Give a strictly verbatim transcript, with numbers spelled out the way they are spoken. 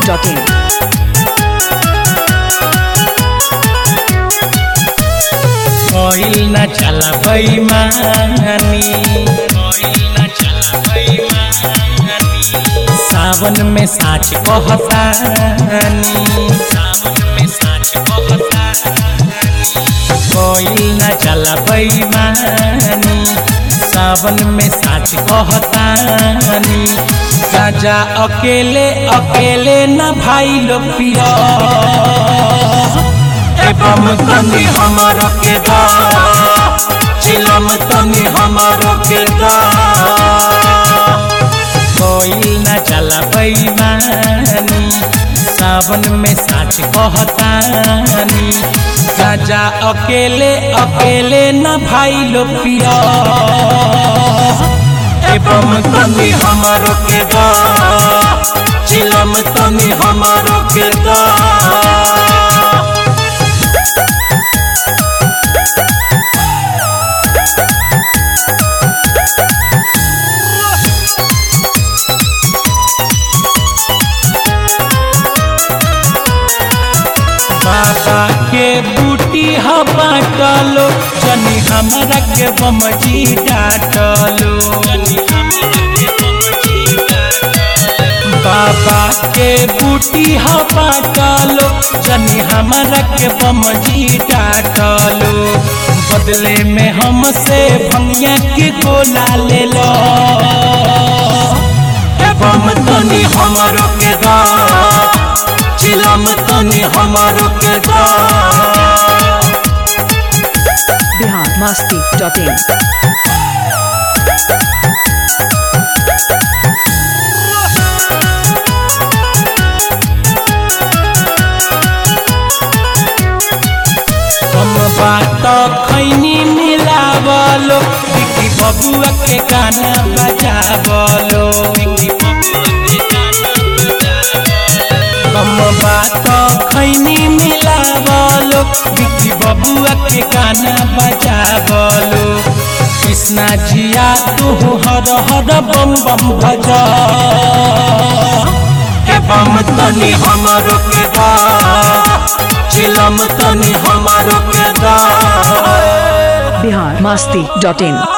Dot in. कोइल न चला बेईमानी, कोइल न चला बेईमानी, सावन में साच कहतानी, सावन में साच कहतानी, कोइल न चला बेईमानी, सावन में साच कहतानी, गाजा अकेले अकेले न भाई लो पिया, एवं तनी हमारो के दा, चिलम तनी हमारो के दा, कोइल न चला बेईमानी, सावन में साच कहतानी, गाजा अकेले अकेले न भाई लो पिया, एवं तनी हमारो के दा, चिलम तनी हमारो के दा। बाबा के बूटी ह बाटलो, जनी हमरा के बमजी डाटलो, बाबा के बूटी ह बाटलो, जनी हमरा के बमजी डाटलो, बदले में हमसे भंगिया के गोला ले लो, एवं तनी हमारो के दा, चिलम तनी हमारो के दा। Bihar Masti dot in. हम बात खैनी मिलावलो, बिकी बबुआ के गाना बजावलो, हम बात खैनी मिलावलो, बिकी बबुआ के गाना बजावलो, कृष्णा जिया तू हर हर बम बम भजा, एवं तनी हमारो के दा, चिलम तनी हमारो के दा। बिहार मस्ती डॉट इन।